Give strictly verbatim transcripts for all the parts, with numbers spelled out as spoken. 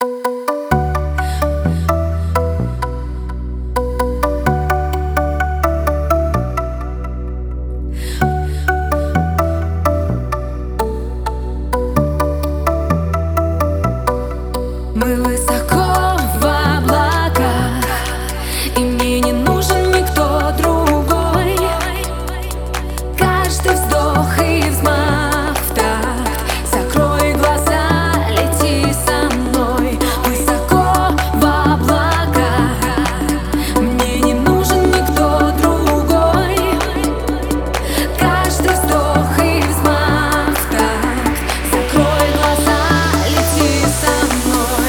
Мы высоко в облаках, и мне не нужен никто другой. Каждый вздох и взмах в такт. Закрой глаза, лети со мной. Высоко в облаках, мне не нужен никто другой. Каждый вздох и взмах в такт. Закрой глаза, лети со мной.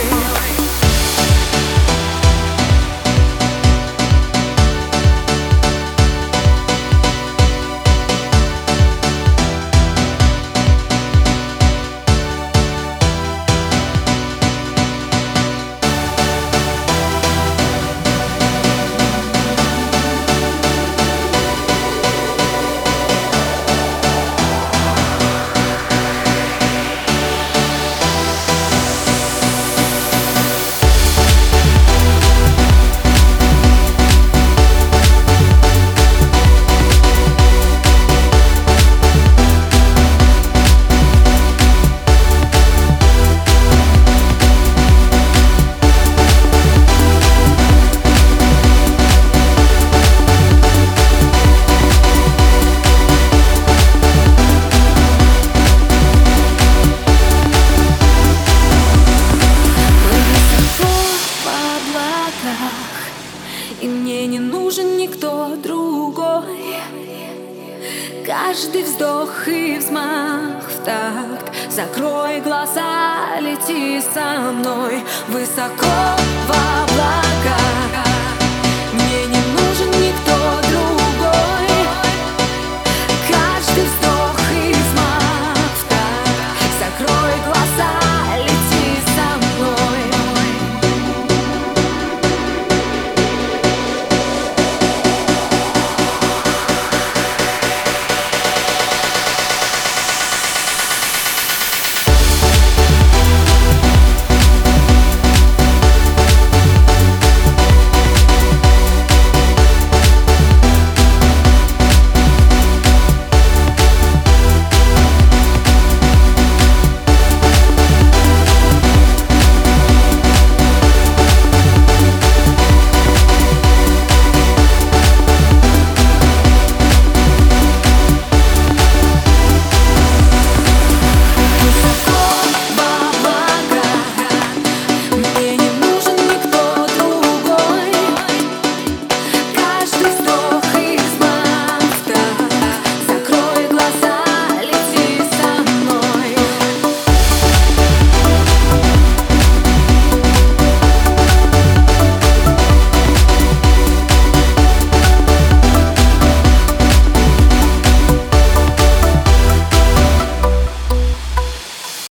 И мне не нужен никто другой. Каждый вздох и взмах в такт. Закрой глаза, лети со мной. Высоко в облаках.